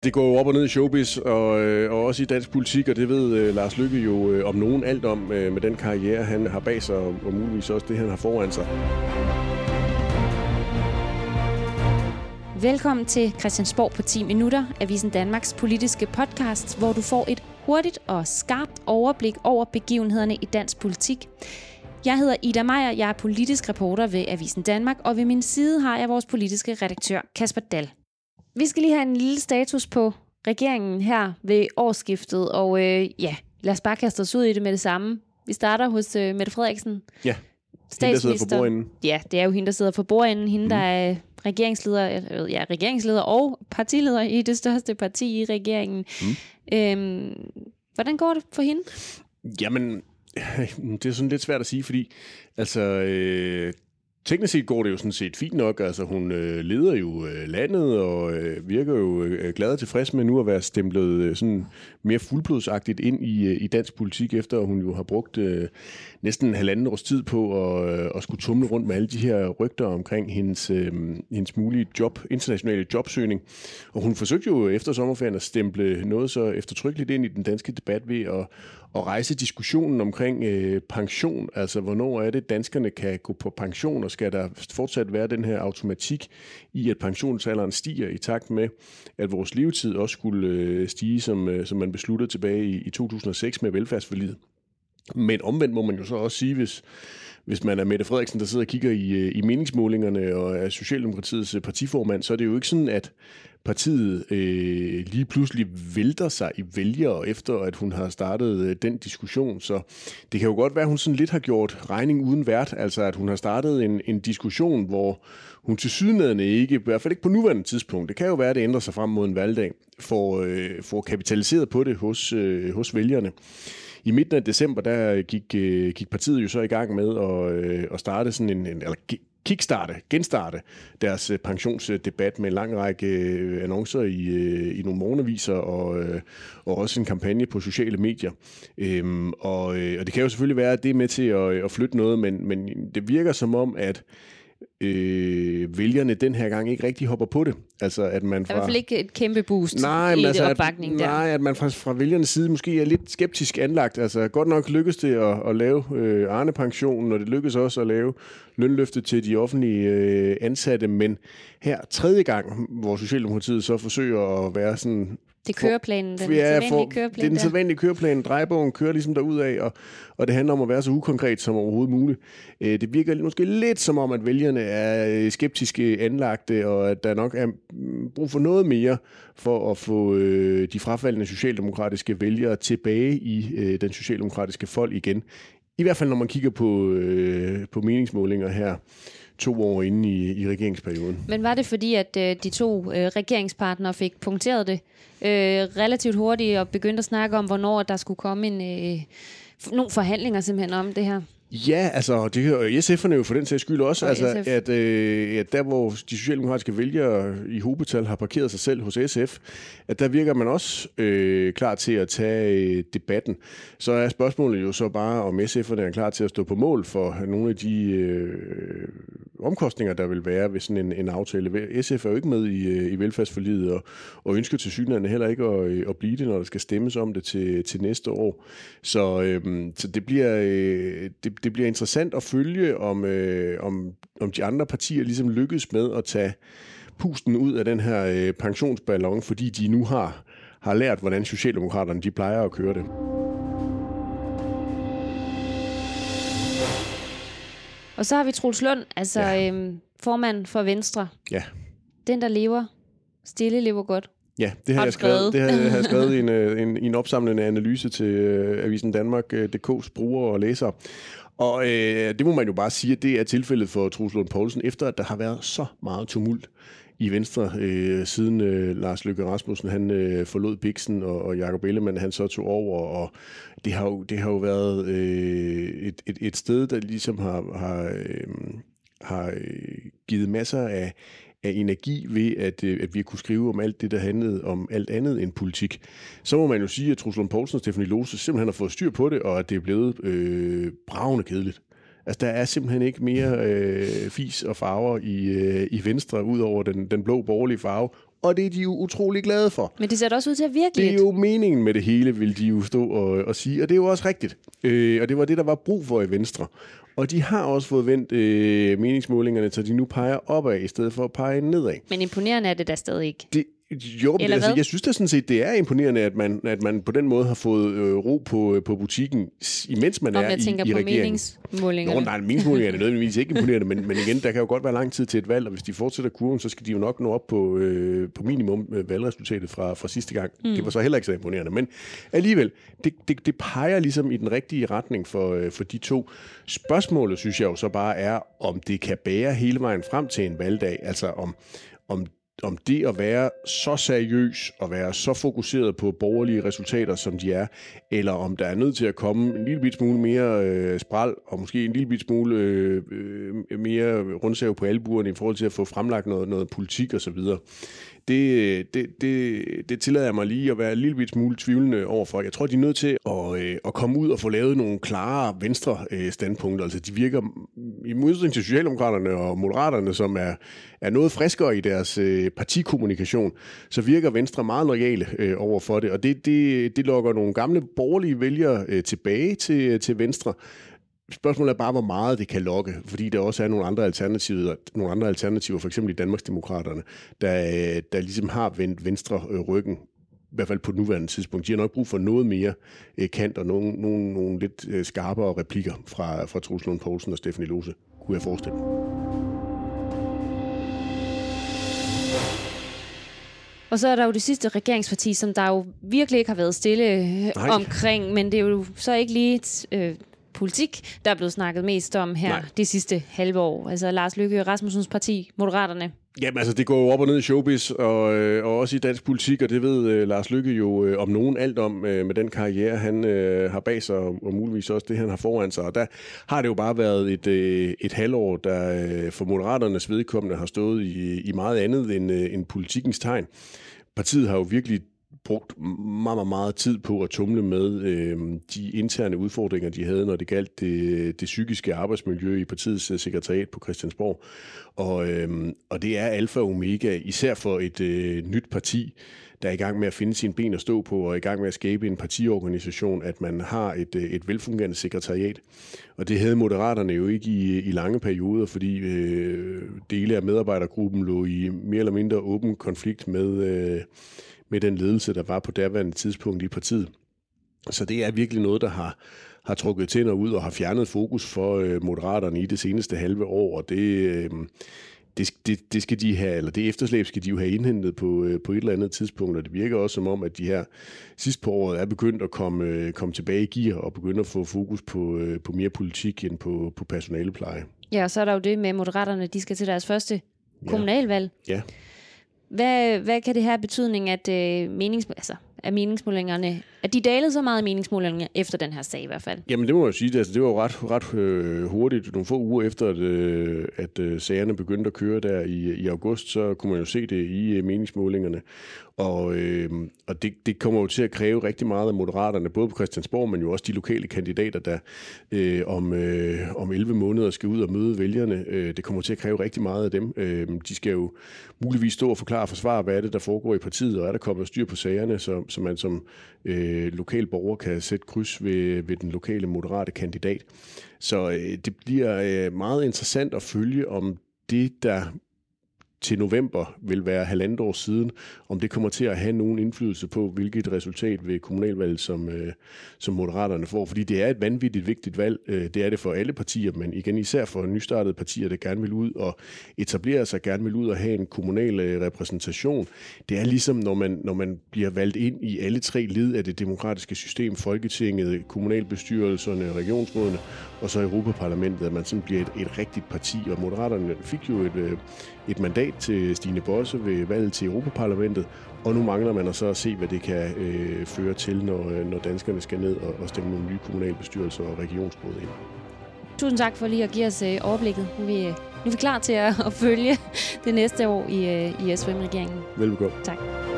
Det går jo op og ned i showbiz, og også i dansk politik, og det ved Lars Løkke jo om nogen alt om med den karriere, han har bag sig, og muligvis også det, han har foran sig. Velkommen til Christiansborg på 10 minutter, Avisen Danmarks politiske podcast, hvor du får et hurtigt og skarpt overblik over begivenhederne i dansk politik. Jeg hedder Ida Meier, jeg er politisk reporter ved Avisen Danmark, og ved min side har jeg vores politiske redaktør Kasper Dahl. Vi skal lige have en lille status på regeringen her ved årsskiftet, og lad os bare kaste os ud i det med det samme. Vi starter hos Mette Frederiksen. Ja, hende, der sidder for bordenden. Ja, det er jo hende, der sidder for bordenden. Hende, der er regeringsleder og partileder i det største parti i regeringen. Hvordan går det for hende? Jamen, det er sådan lidt svært at sige, fordi teknisk set går det jo sådan set fint nok. Altså, hun leder jo landet og virker jo glad og tilfreds med nu at være stemplet sådan mere fuldblodsagtigt ind i dansk politik, efter hun jo har brugt næsten 1,5 års tid på at skulle tumle rundt med alle de her rygter omkring hendes mulige internationale jobsøgning. Og hun forsøgte jo efter sommerferien at stemple noget så eftertrykkeligt ind i den danske debat ved at rejse diskussionen omkring pension. Altså, hvornår er det, danskerne kan gå på pension, og skal der fortsat være den her automatik i, at pensionsalderen stiger i takt med, at vores levetid også skulle stige, som man besluttede tilbage i 2006 med velfærdsforliget. Men omvendt må man jo så også sige, hvis man er Mette Frederiksen, der sidder og kigger i meningsmålingerne og er Socialdemokratiets partiformand, så er det jo ikke sådan, at partiet lige pludselig vælter sig i vælgere, efter at hun har startet den diskussion. Så det kan jo godt være, at hun sådan lidt har gjort regning uden vært, altså at hun har startet en diskussion, hvor hun tilsyneladende ikke, i hvert fald ikke på nuværende tidspunkt, det kan jo være, at det ændrer sig frem mod en valgdag, får kapitaliseret på det hos vælgerne. I midten af december, der gik partiet jo så i gang med at starte sådan genstarte deres pensionsdebat med en lang række annoncer i nogle morgenaviser og også en kampagne på sociale medier. Og det kan jo selvfølgelig være, at det er med til at flytte noget, men det virker som om, at vælgerne den her gang ikke rigtig hopper på det. Altså, at man fra... I hvert fald ikke et kæmpe boost i opbakning der. Nej, at man fra vælgernes side måske er lidt skeptisk anlagt. Altså, godt nok lykkes det at lave Arne-pensionen, og det lykkes også at lave lønløftet til de offentlige ansatte, men her tredje gang, hvor Socialdemokratiet så forsøger at være sådan... Det er køreplanen, den sædvanlige køreplan. Det er den sædvanlige køreplan. Drejebogen kører ligesom derudad, og det handler om at være så ukonkret som overhovedet muligt. Det virker måske lidt som om, at vælgerne er skeptiske anlagte, og at der nok er brug for noget mere for at få de frafaldende socialdemokratiske vælgere tilbage i den socialdemokratiske fold igen. I hvert fald, når man kigger på meningsmålinger her 2 år inde i regeringsperioden. Men var det fordi, at de to regeringspartnere fik punkteret det relativt hurtigt og begyndte at snakke om, hvornår der skulle komme nogle forhandlinger simpelthen om det her? Ja, altså, det hører SF'erne jo for den sags skyld også, altså, at der, hvor de socialdemokratiske vælgere i hobetal har parkeret sig selv hos SF, at der virker man også klar til at tage debatten. Så er spørgsmålet jo så bare, om SF'erne er klar til at stå på mål for nogle af de omkostninger, der vil være ved sådan en aftale. SF er jo ikke med i velfærdsforliget, og ønsker tilsyneladende heller ikke at blive det, når der skal stemmes om det til næste år. Så det bliver interessant at følge, om de andre partier ligesom lykkes med at tage pusten ud af den her pensionsballon, fordi de nu har lært, hvordan Socialdemokraterne de plejer at køre det. Og så har vi Troels Lund, formand for Venstre. Ja. Den, der lever stille, lever godt. Ja, det har jeg skrevet i en opsamlende analyse til Avisen Danmark.dk's brugere og læsere. Og det må man jo bare sige, at det er tilfældet for Troels Lund Poulsen, efter at der har været så meget tumult i Venstre, siden Lars Løkke Rasmussen han forlod Biksen, og Jakob Ellemann han så tog over, og det har jo været et sted, der ligesom har givet masser af energi ved, at vi kunne skrive om alt det, der handlede om alt andet end politik. Så må man jo sige, at Troels Lund Poulsen og Stephanie Lose simpelthen har fået styr på det, og at det er blevet bravende kedeligt. Altså, der er simpelthen ikke mere fis og farver i Venstre, ud over den blå borgerlige farve, og det er de jo utrolig glade for. Men det ser da også ud til at virke Det er lidt. jo meningen med det hele, vil de jo stå og sige, og det er jo også rigtigt. Og det var det, der var brug for i Venstre. Og de har også fået vendt meningsmålingerne, så de nu peger opad, i stedet for at pege nedad. Men imponerende er det da stadig ikke. Jeg synes da sådan set, det er imponerende, at man på den måde har fået ro på butikken, imens man er i regeringen. Jeg tænker på meningsmålingerne. Nej, meningsmålingerne er nødvendigvis ikke imponerende, men igen, der kan jo godt være lang tid til et valg, og hvis de fortsætter kurven, så skal de jo nok nå op på minimum valgresultatet fra sidste gang. Det var så heller ikke så imponerende, men alligevel, det peger ligesom i den rigtige retning for de to. Spørgsmålet, synes jeg jo så bare er, om det kan bære hele vejen frem til en valgdag, altså om det at være så seriøs og være så fokuseret på borgerlige resultater, som de er, eller om der er nødt til at komme en lille bit smule mere spral, og måske en lille bit smule mere rundsav på albuerne i forhold til at få fremlagt noget politik osv. Det tillader jeg mig lige at være en lille bit smule tvivlende overfor. Jeg tror, de er nødt til at komme ud og få lavet nogle klare venstre standpunkter. Altså, de virker i modsætning til Socialdemokraterne og Moderaterne, som er noget friskere i deres partikommunikation, så virker Venstre meget loyale over for det. Og det lokker nogle gamle borgerlige vælgere tilbage til Venstre. Spørgsmålet er bare, hvor meget det kan lokke, fordi der også er nogle andre alternativer, for eksempel i Danmarksdemokraterne, der ligesom har vendt Venstre ryggen, i hvert fald på nuværende tidspunkt. De har nok brug for noget mere kant og nogle lidt skarpere replikker fra Troels Lund Poulsen og Stephanie Lose, kunne jeg forestille mig. Og så er der jo det sidste regeringsparti, som der jo virkelig ikke har været stille omkring, men det er jo så ikke lige politik, der er blevet snakket mest om her det sidste halve år. Altså Lars Løkke Rasmussens parti, Moderaterne. Jamen altså, det går jo op og ned i showbiz, og også i dansk politik, og det ved Lars Løkke jo om nogen alt om med den karriere, han har bag sig, og muligvis også det, han har foran sig. Og der har det jo bare været et halvår, der for Moderaternes vedkommende har stået i meget andet end politikkens tegn. Partiet har jo virkelig brugt meget, meget, meget tid på at tumle med de interne udfordringer, de havde, når det galt det psykiske arbejdsmiljø i partiets sekretariat på Christiansborg. Og det er alfa og omega, især for et nyt parti, der er i gang med at finde sine ben at stå på, og er i gang med at skabe en partiorganisation, at man har et velfungerende sekretariat. Og det havde Moderaterne jo ikke i lange perioder, fordi dele af medarbejdergruppen lå i mere eller mindre åben konflikt med den ledelse, der var på derværende tidspunkt i partiet. Så det er virkelig noget, der har trukket tænder ud og har fjernet fokus for Moderaterne i det seneste halve år, og det skal de have, eller det efterslæb skal de jo have indhentet på et eller andet tidspunkt, og det virker også som om, at de her sidst på året er begyndt at komme tilbage i gear og begynde at få fokus på mere politik end på personalepleje. Ja, og så er der jo det med Moderaterne, de skal til deres første kommunalvalg. Ja. Hvad kan det have betydning, at meningsmålingerne, at de dalede så meget i meningsmålingerne efter den her sag i hvert fald? Jamen det må jeg sige, altså, det var jo ret hurtigt. Nogle få uger efter, at sagerne begyndte at køre der i august, så kunne man jo se det i meningsmålingerne. Og det kommer jo til at kræve rigtig meget af Moderaterne, både på Christiansborg, men jo også de lokale kandidater, der om 11 måneder skal ud og møde vælgerne. Det kommer til at kræve rigtig meget af dem. De skal jo muligvis stå og forklare og forsvare, hvad er det, der foregår i partiet, og er der kommet styr på sagerne, så man som lokal borger kan sætte kryds ved den lokale moderate kandidat. Så det bliver meget interessant at følge, om det, der til november vil være 1,5 år siden, om det kommer til at have nogen indflydelse på, hvilket resultat ved kommunalvalget, som Moderaterne får. Fordi det er et vanvittigt vigtigt valg. Det er det for alle partier, men igen især for nystartede partier, der gerne vil ud og etablere sig, gerne vil ud og have en kommunal repræsentation. Det er ligesom, når man bliver valgt ind i alle 3 led af det demokratiske system, Folketinget, kommunalbestyrelserne, regionsrådene og så Europaparlamentet, at man sådan bliver et rigtigt parti. Og Moderaterne fik jo et mandat til Stine Bosse ved valget til Europaparlamentet, og nu mangler man så at se, hvad det kan føre til, når danskerne skal ned og stemme nogle nye kommunalbestyrelser og regionsråd ind. Tusind tak for lige at give os overblikket. Nu er vi klar til at følge det næste år i SVM-regeringen. Velbekomme. Tak.